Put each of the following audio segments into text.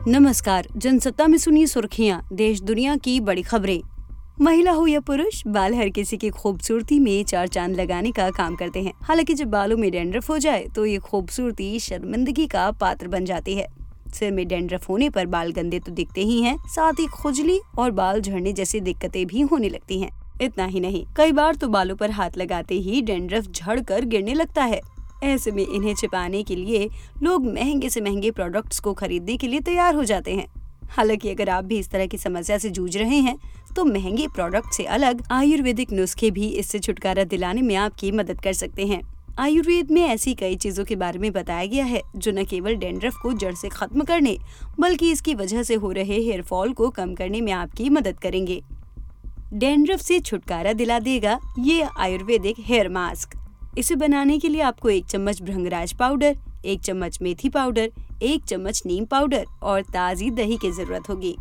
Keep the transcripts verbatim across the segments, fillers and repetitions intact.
नमस्कार, जनसत्ता में सुनिए सुर्खियां, देश दुनिया की बड़ी खबरें। महिला हो या पुरुष, बाल हर किसी की खूबसूरती में चार चांद लगाने का काम करते हैं। हालांकि जब बालों में डैंड्रफ हो जाए तो ये खूबसूरती शर्मिंदगी का पात्र बन जाती है। सिर में डैंड्रफ होने पर बाल गंदे तो दिखते ही हैं, साथ ही खुजली और बाल झड़ने जैसी दिक्कतें भी होने लगती हैं। इतना ही नहीं, कई बार तो बालों पर हाथ लगाते ही डैंड्रफ झड़ कर गिरने लगता है। ऐसे में इन्हें छिपाने के लिए लोग महंगे से महंगे प्रोडक्ट्स को खरीदने के लिए तैयार हो जाते हैं। हालांकि अगर आप भी इस तरह की समस्या से जूझ रहे हैं तो महंगे प्रोडक्ट से अलग आयुर्वेदिक नुस्खे भी इससे छुटकारा दिलाने में आपकी मदद कर सकते हैं। आयुर्वेद में ऐसी कई चीजों के बारे में बताया गया है जो न केवल डैंड्रफ को जड़ से खत्म करने बल्कि इसकी वजह से हो रहे हेयर फॉल को कम करने में आपकी मदद करेंगे। डैंड्रफ से छुटकारा दिला देगा ये आयुर्वेदिक हेयर मास्क। इसे बनाने के लिए आपको एक चम्मच भृंगराज पाउडर, एक चम्मच मेथी पाउडर, एक चम्मच नीम पाउडर और ताज़ी दही की जरूरत होगी।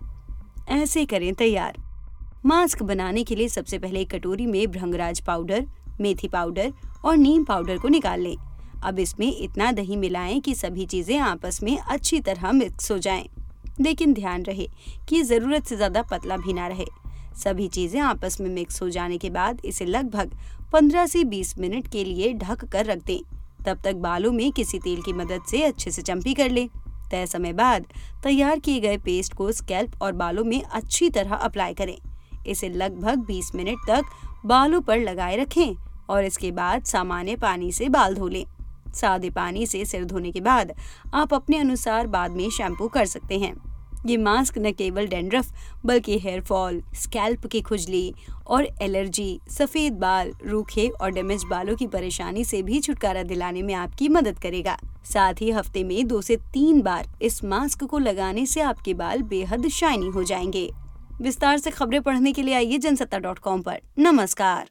ऐसे करें तैयार। मास्क बनाने के लिए सबसे पहले एक कटोरी में भृंगराज पाउडर, मेथी पाउडर और नीम पाउडर को निकाल लें। अब इसमें इतना दही मिलाएं कि सभी चीजें आपस में अच्छी तरह मिक्स हो जाएं। लेकिन ध्यान रहे कि जरूरत से ज्यादा पतला भी ना रहे। सभी चीजें आपस में मिक्स हो जाने के बाद इसे लगभग पंद्रह से बीस मिनट के लिए ढक कर रख दें। तब तक बालों में किसी तेल की मदद से अच्छे से चम्पी कर लें। तय समय बाद तैयार किए गए पेस्ट को स्कैल्प और बालों में अच्छी तरह अप्लाई करें। इसे लगभग बीस मिनट तक बालों पर लगाए रखें और इसके बाद सामान्य पानी से बाल धो लें। सादे पानी से सिर धोने के बाद आप अपने अनुसार बाद में शैम्पू कर सकते हैं। ये मास्क न केवल डैंड्रफ बल्कि हेयर फॉल, स्कैल्प की खुजली और एलर्जी, सफेद बाल, रूखे और डैमेज बालों की परेशानी से भी छुटकारा दिलाने में आपकी मदद करेगा। साथ ही हफ्ते में दो से तीन बार इस मास्क को लगाने से आपके बाल बेहद शाइनी हो जाएंगे। विस्तार से खबरें पढ़ने के लिए आइए जनसत्ता डॉट कॉम पर। नमस्कार।